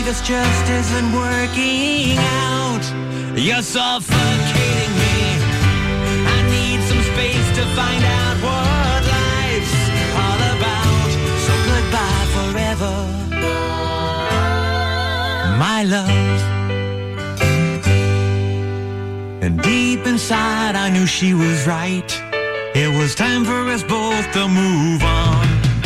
this just isn't working out. You're suffocating me. I need some space to find out what life's all about. So goodbye forever, my love. And deep inside I knew she was right. It was time for us both to move on.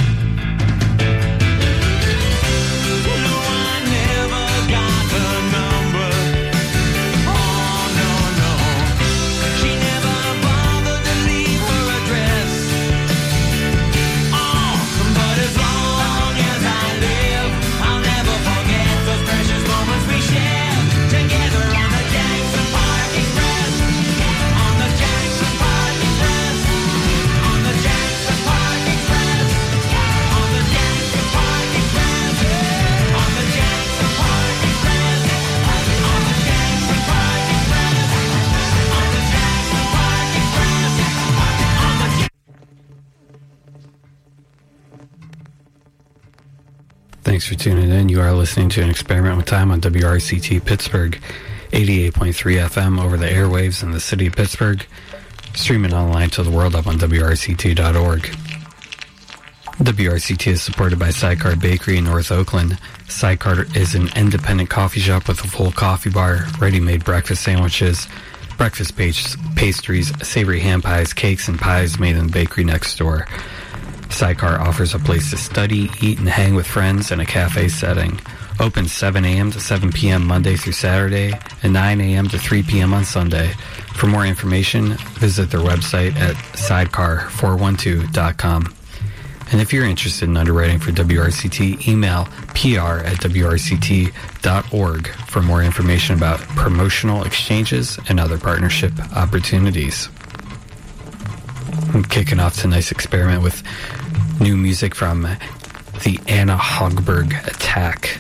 No, I never got her number. Oh, no, no. She never bothered to leave her address. Oh, but as long as I live, I'll never forget those precious moments we shared together on the Jackson Park Express. On the Jackson Park Express. On the Jackson Park Express. On the Jackson Park Express. On the Jackson Park Express. On the Jackson Park Express. On the Jackson Park Express. On the Thanks for tuning in. You are listening to An Experiment with Time on WRCT Pittsburgh, 88.3 FM over the airwaves in the city of Pittsburgh, streaming online to the world up on WRCT.org. WRCT is supported by Sidecar Bakery in North Oakland. Sidecar is an independent coffee shop with a full coffee bar, ready-made breakfast sandwiches, breakfast pastries, savory ham pies, cakes, and pies made in the bakery next door. Sidecar offers a place to study, eat, and hang with friends in a cafe setting. Open 7 a.m. to 7 p.m. Monday through Saturday and 9 a.m. to 3 p.m. on Sunday. For more information, visit their website at sidecar412.com. And if you're interested in underwriting for WRCT, email pr@wrct.org for more information about promotional exchanges and other partnership opportunities. I'm kicking off tonight's experiment with new music from the Anna Hogberg Attack.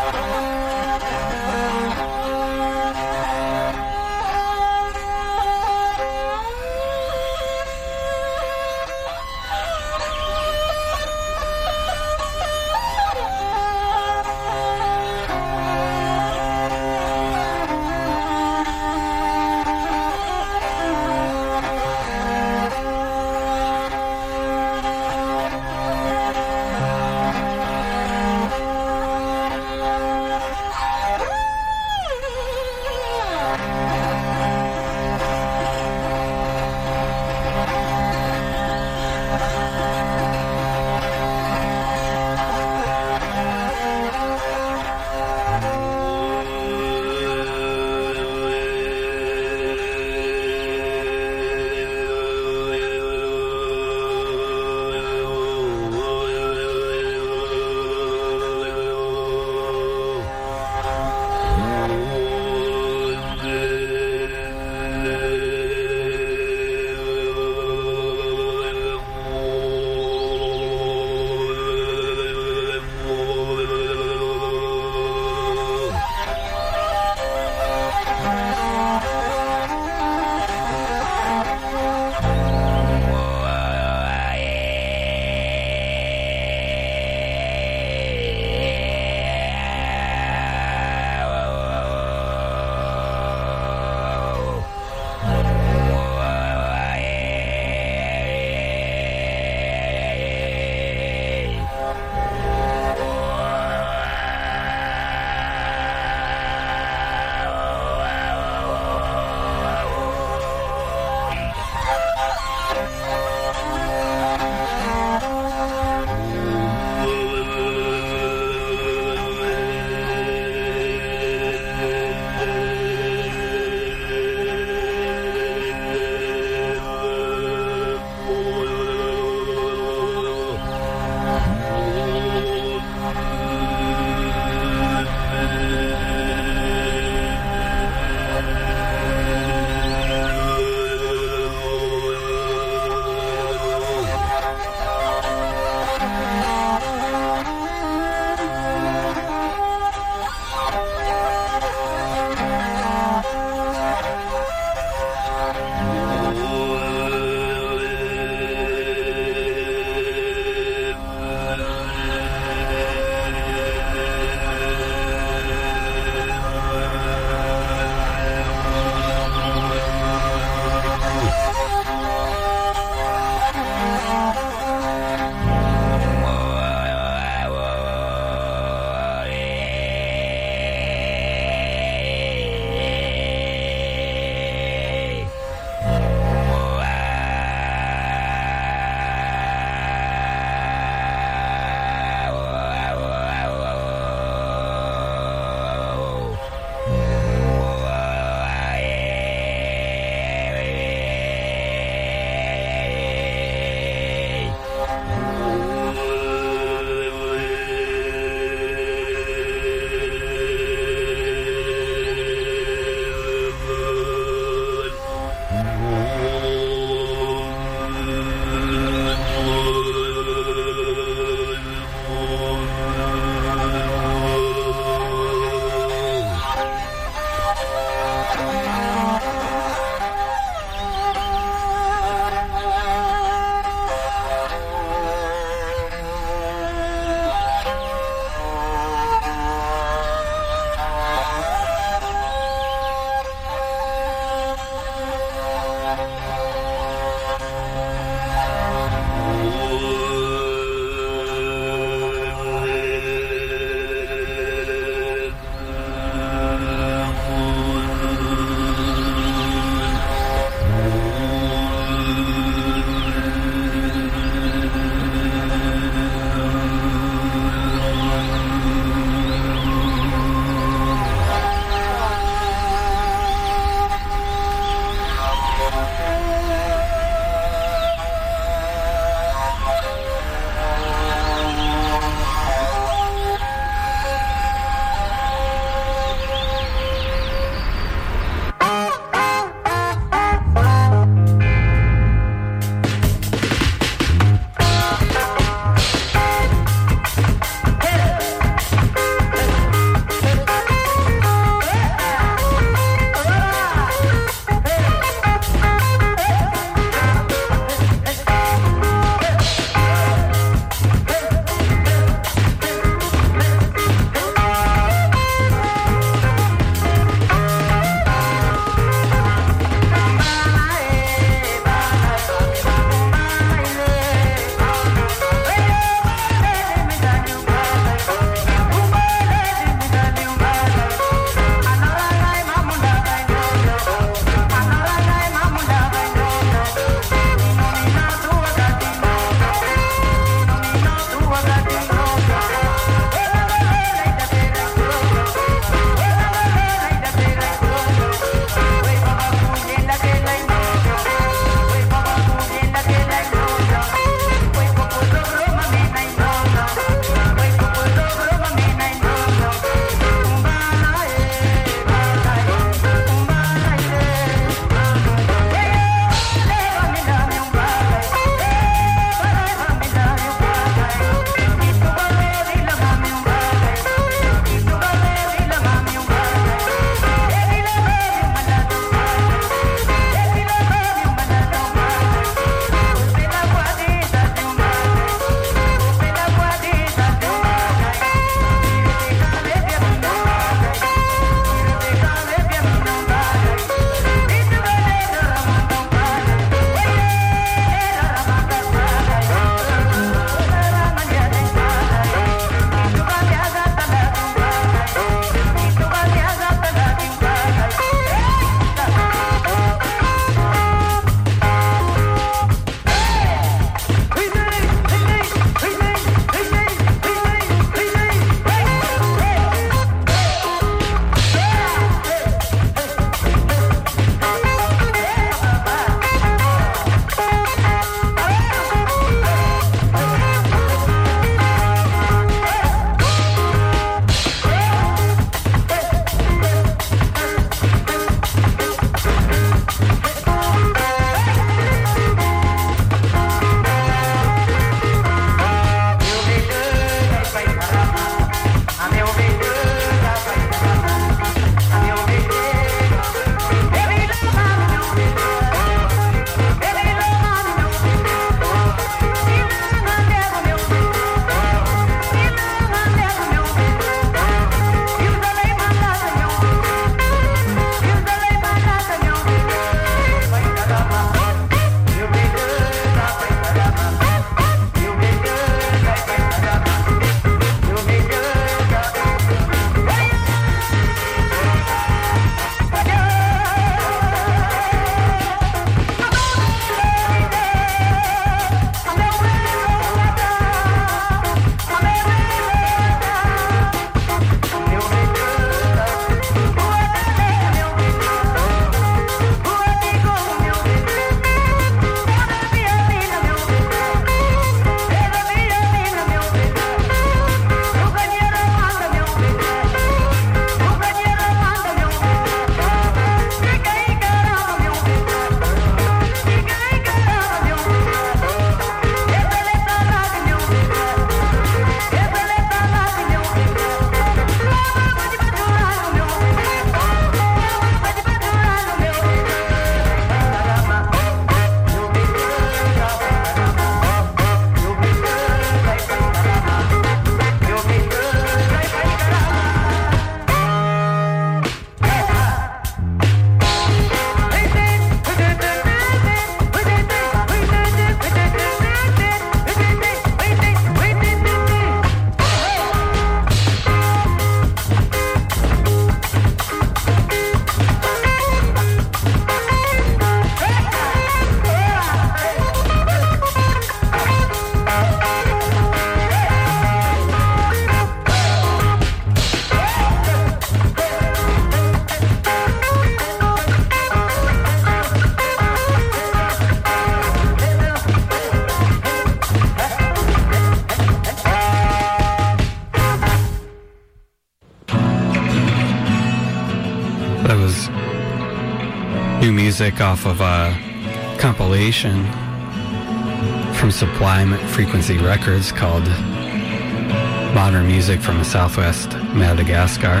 New music off of a compilation from Sublime Frequency Records called Modern Music from Southwest Madagascar.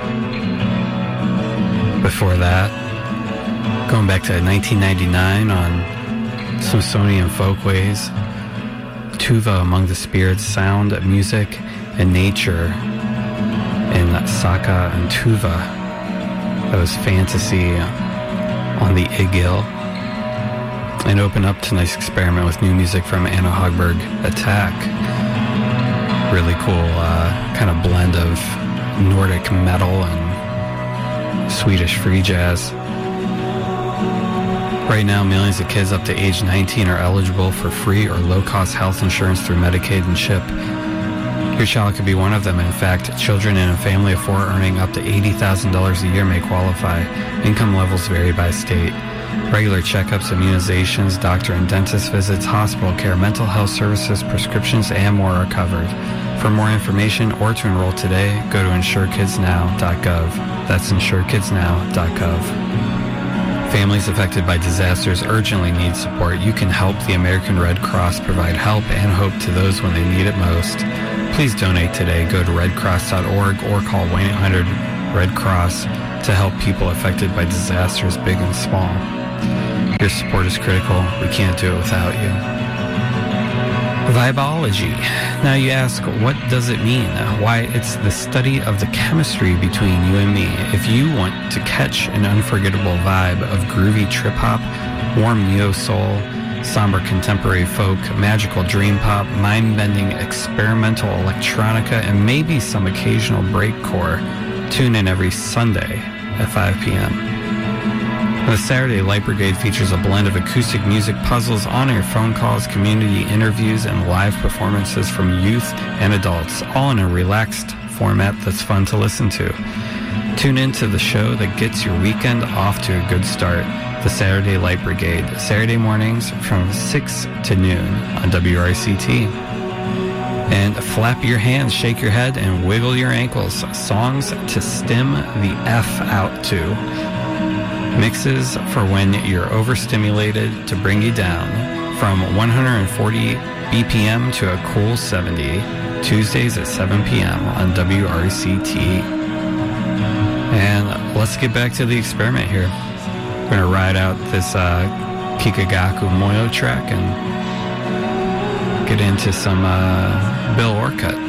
Before that, going back to 1999 on Smithsonian Folkways, Tuva Among the Spirits, Sound, Music, and Nature in Saka and Tuva. That was Fantasy on the Igil. And open up tonight's experiment with new music from Anna Hogberg, Attack. Really cool kind of blend of Nordic metal and Swedish free jazz. Right now, millions of kids up to age 19 are eligible for free or low-cost health insurance through Medicaid and CHIP. Your child could be one of them. In fact, children in a family of 4 earning up to $80,000 a year may qualify. Income levels vary by state. Regular checkups, immunizations, doctor and dentist visits, hospital care, mental health services, prescriptions, and more are covered. For more information or to enroll today, go to insurekidsnow.gov. That's insurekidsnow.gov. Families affected by disasters urgently need support. You can help the American Red Cross provide help and hope to those when they need it most. Please donate today. Go to redcross.org or call 1-800-RED-CROSS to help people affected by disasters big and small. Your support is critical. We can't do it without you. Vibology. Now you ask, what does it mean? Why, it's the study of the chemistry between you and me. If you want to catch an unforgettable vibe of groovy trip-hop, warm neo-soul, somber contemporary folk, magical dream pop, mind-bending experimental electronica, and maybe some occasional breakcore, tune in every Sunday at 5 p.m. The Saturday Light Brigade features a blend of acoustic music, puzzles, on-air phone calls, community interviews, and live performances from youth and adults, all in a relaxed format that's fun to listen to. Tune in to the show that gets your weekend off to a good start. The Saturday Light Brigade, Saturday mornings from 6 to noon on WRCT. And flap your hands, shake your head, and wiggle your ankles. Songs to stim the F out to. Mixes for when you're overstimulated to bring you down. From 140 BPM to a cool 70. Tuesdays at 7 p.m. on WRCT. And let's get back to the experiment here. We're going to ride out this Kikagaku Moyo track and get into some Bill Orcutt.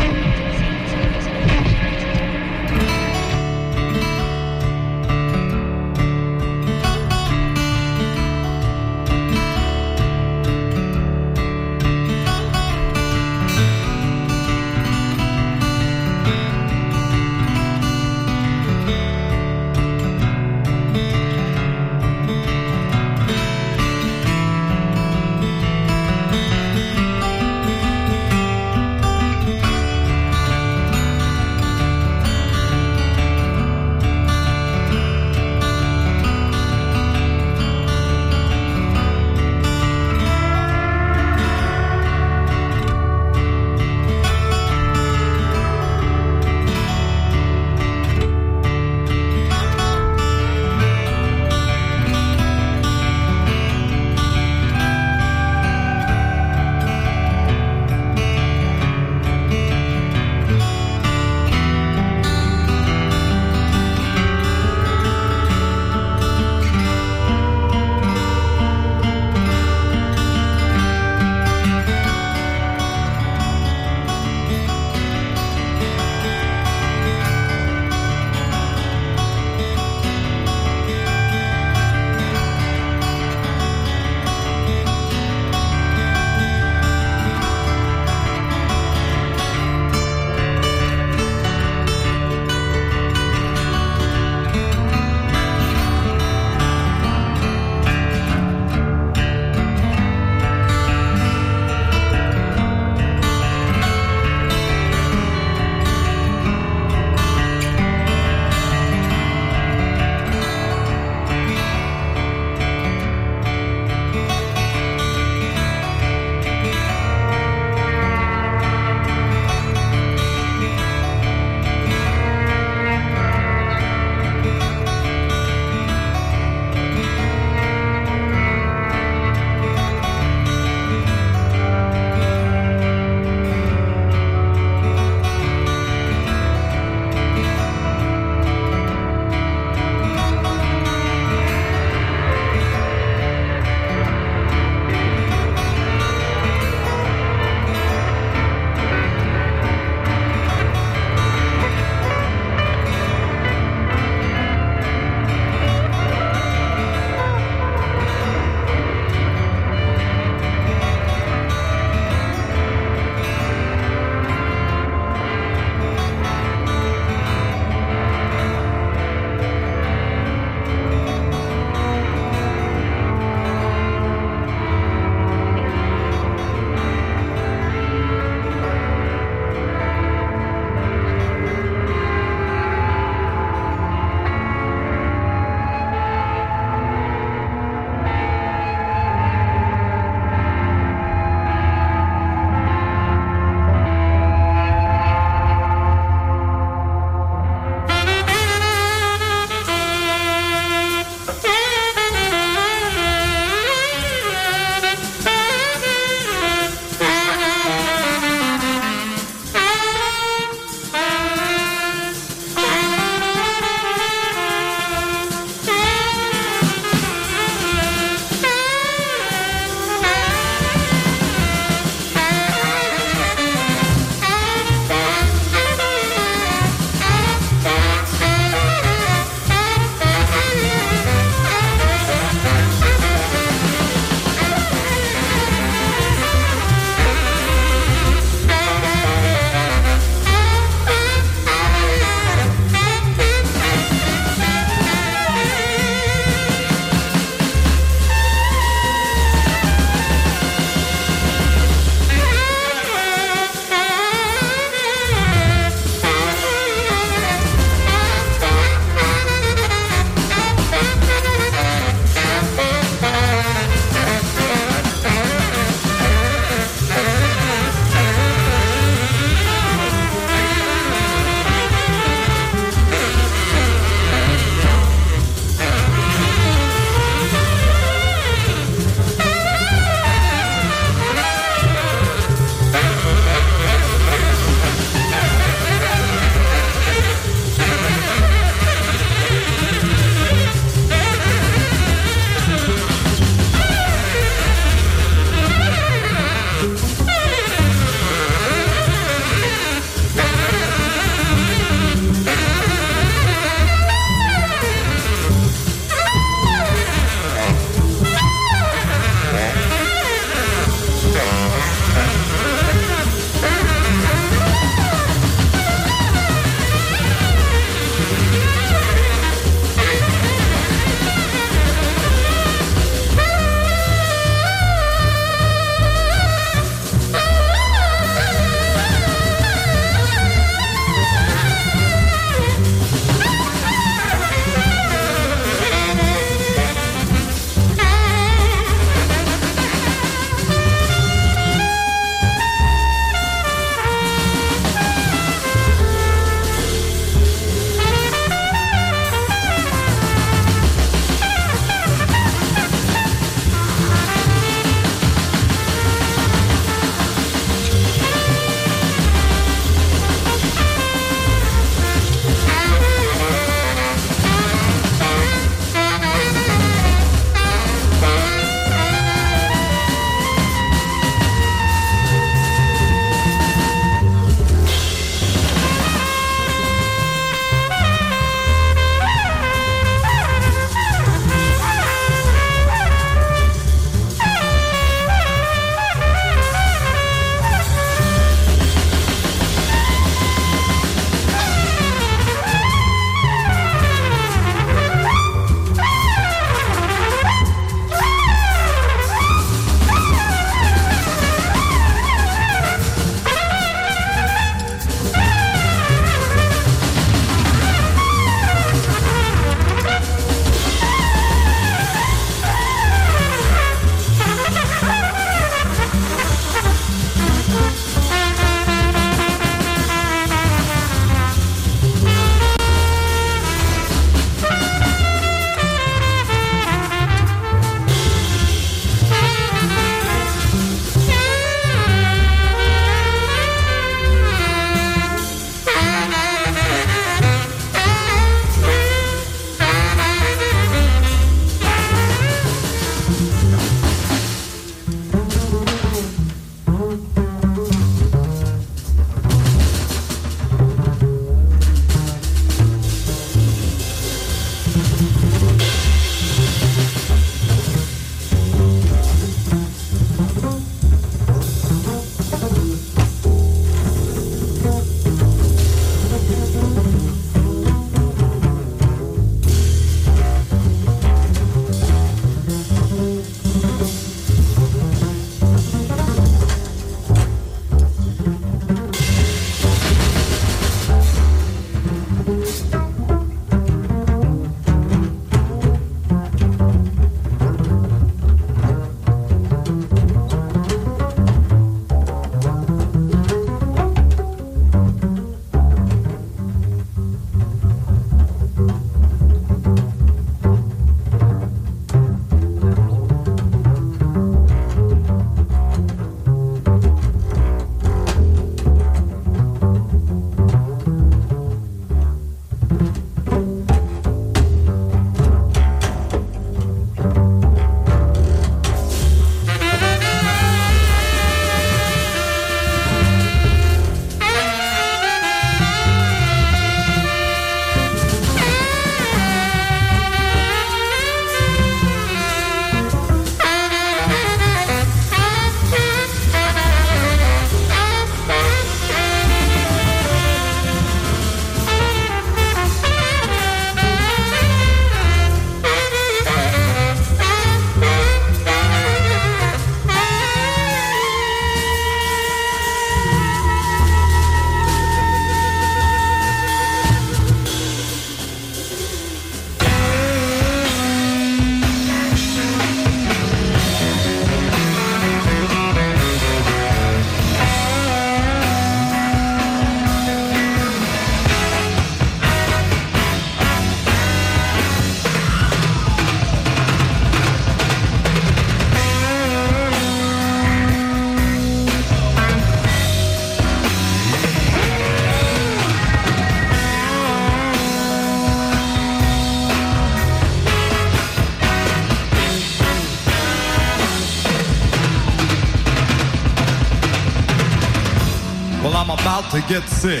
I'm about to get sick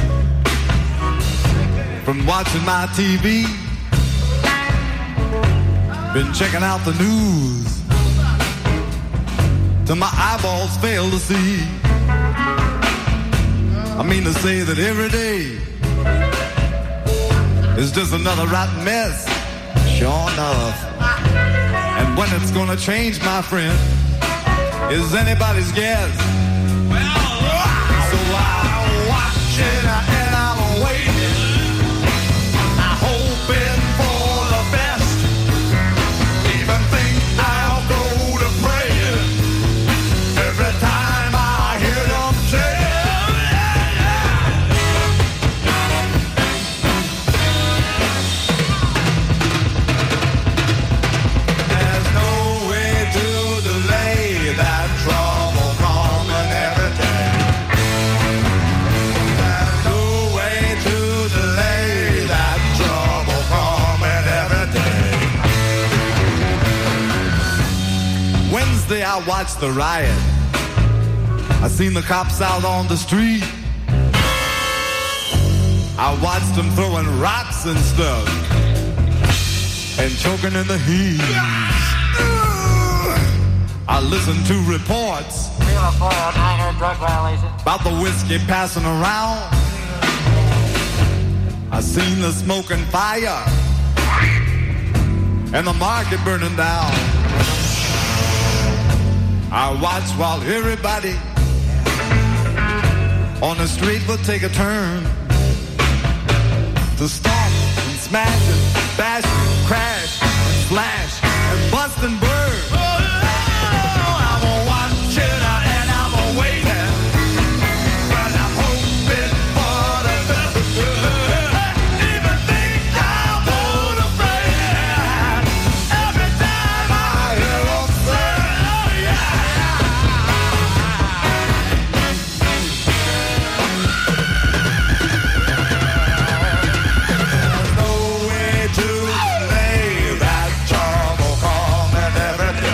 from watching my TV. Been checking out the news till my eyeballs fail to see. I mean to say that every day is just another rotten mess, sure enough. And when it's gonna change, my friend, is anybody's guess. So I'm watching and I'm waiting, I'm hoping for the best. Even think I'll go to praying every time I hear them say, there's no way to delay that trouble coming every day. There's no way to delay that trouble coming every day. Wednesday I watched the riot. I seen the cops out on the street. I watched them throwing rocks and stuff and choking in the heat. I listened to reports drug violation. about the whiskey passing around. I seen the smoke and fire and the market burning down. I watched while everybody on the street would take a turn to stomp and smash and bash and crash and splash and bust and burn. I'm watching and I'm waiting, but I'm hoping for the best. Even think I'm gonna pray every time I hear them say, oh yeah. There's no way to delay that trouble coming every day.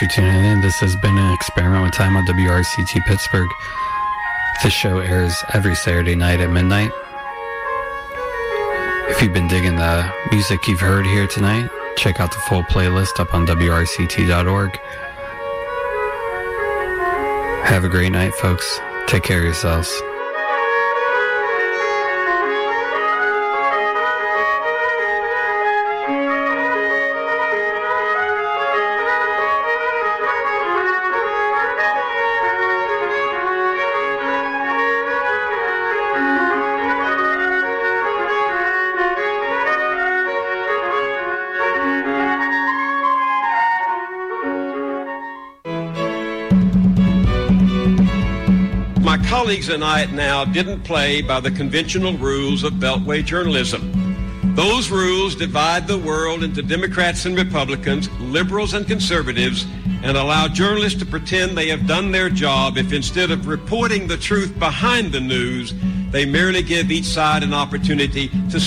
tuning in. This has been an experiment with time on WRCT Pittsburgh. This show airs every Saturday night at midnight. If you've been digging the music you've heard here tonight, check out the full playlist up on WRCT.org. Have a great night, folks. Take care of yourselves. Colleagues and I at Now didn't play by the conventional rules of Beltway journalism. Those rules divide the world into Democrats and Republicans, liberals and conservatives, and allow journalists to pretend they have done their job if instead of reporting the truth behind the news, they merely give each side an opportunity to